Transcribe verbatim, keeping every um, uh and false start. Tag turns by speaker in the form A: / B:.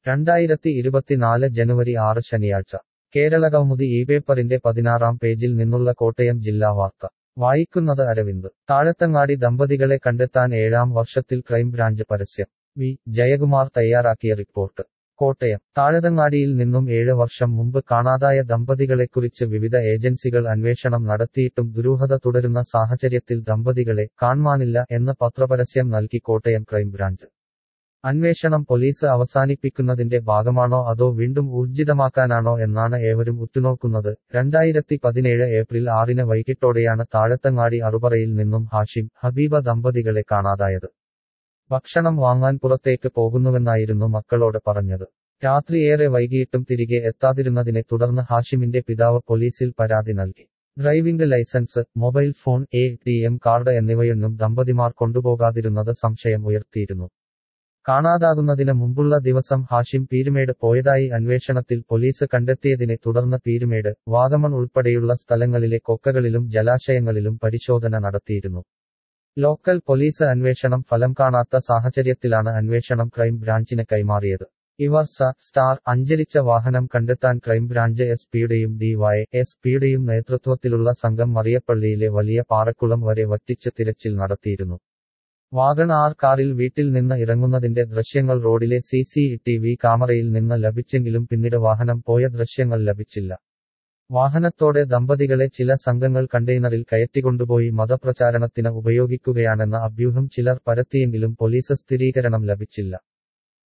A: രണ്ടായിരത്തി ഇരുപത്തിനാല് ജനുവരി ആറ് ശനിയാഴ്ച കേരളകൗമുദി ഈ പേപ്പറിന്റെ പതിനാറാം പേജിൽ നിന്നുള്ള കോട്ടയം ജില്ലാ വാർത്ത വായിക്കുന്നത് അരവിന്ദ്. താഴത്തങ്ങാടി ദമ്പതികളെ കണ്ടെത്താൻ ഏഴാം വർഷത്തിൽ ക്രൈംബ്രാഞ്ച് പരസ്യം. വി ജയകുമാർ തയ്യാറാക്കിയ റിപ്പോർട്ട്. കോട്ടയം. താഴത്തങ്ങാടിയിൽ നിന്നും ഏഴ് വർഷം മുമ്പ് കാണാതായ ദമ്പതികളെക്കുറിച്ച് വിവിധ ഏജൻസികൾ അന്വേഷണം നടത്തിയിട്ടും ദുരൂഹത തുടരുന്ന സാഹചര്യത്തിൽ ദമ്പതികളെ കാണാനില്ല എന്ന് പത്രപരസ്യം നൽകി കോട്ടയം ക്രൈംബ്രാഞ്ച്. അന്വേഷണം പോലീസ് അവസാനിപ്പിക്കുന്നതിന്റെ ഭാഗമാണോ അതോ വീണ്ടും ഊർജിതമാക്കാനാണോ എന്നാണ് ഏവരും ഉറ്റുനോക്കുന്നത്. രണ്ടായിരത്തി പതിനേഴ് ഏപ്രിൽ ആറിന് വൈകിട്ടോടെയാണ് താഴത്തങ്ങാടി അറുപറയിൽ നിന്നും ഹാഷിം, ഹബീബ ദമ്പതികളെ കാണാതായത്. ഭക്ഷണം വാങ്ങാൻ പുറത്തേക്ക് പോകുന്നുവെന്നായിരുന്നു മക്കളോട് പറഞ്ഞത്. രാത്രി ഏറെ വൈകിയിട്ടും തിരികെ എത്താതിരുന്നതിനെ തുടർന്ന് ഹാഷിമിന്റെ പിതാവ് പോലീസിൽ പരാതി നൽകി. Driving licence, mobile phone, A T M card എന്നിവയൊന്നും ദമ്പതിമാർ കൊണ്ടുപോകാതിരുന്നത് സംശയം ഉയർത്തിയിരുന്നു. കാണാതാകുന്നതിന് മുമ്പുള്ള ദിവസം ഹാഷിം പീരുമേട് പോയതായി അന്വേഷണത്തിൽ പോലീസ് കണ്ടെത്തിയതിനെ തുടർന്ന് പീരുമേട്, വാഗമൺ ഉൾപ്പെടെയുള്ള സ്ഥലങ്ങളിലെ കൊക്കകളിലും ജലാശയങ്ങളിലും പരിശോധന നടത്തിയിരുന്നു. ലോക്കൽ പോലീസ് അന്വേഷണം ഫലം കാണാത്ത സാഹചര്യത്തിലാണ് അന്വേഷണം ക്രൈംബ്രാഞ്ചിന് കൈമാറിയത്. ഇവർ സ സ്റ്റാർ അഞ്ചരിച്ച വാഹനം കണ്ടെത്താൻ ക്രൈംബ്രാഞ്ച് എസ് പിയുടെയും ഡി വൈ എസ് പിയുടെയും നേതൃത്വത്തിലുള്ള സംഘം മറിയപ്പള്ളിയിലെ വലിയ പാറക്കുളം വരെ വറ്റിച്ച് തിരച്ചിൽ നടത്തിയിരുന്നു. വാഗൺ ആർ കാറിൽ വീട്ടിൽ നിന്ന് ഇറങ്ങുന്നതിന്റെ ദൃശ്യങ്ങൾ റോഡിലെ സി സി ടി വി ക്യാമറയിൽ നിന്ന് ലഭിച്ചെങ്കിലും പിന്നീട് വാഹനം പോയ ദൃശ്യങ്ങൾ ലഭിച്ചില്ല. വാഹനത്തോടെ ദമ്പതികളെ ചില സംഘങ്ങൾ കണ്ടെയ്നറിൽ കയറ്റിക്കൊണ്ടുപോയി മതപ്രചാരണത്തിന് ഉപയോഗിക്കുകയാണെന്ന അഭ്യൂഹം ചിലർ പരത്തിയെങ്കിലും പോലീസ് സ്ഥിരീകരണം ലഭിച്ചില്ല.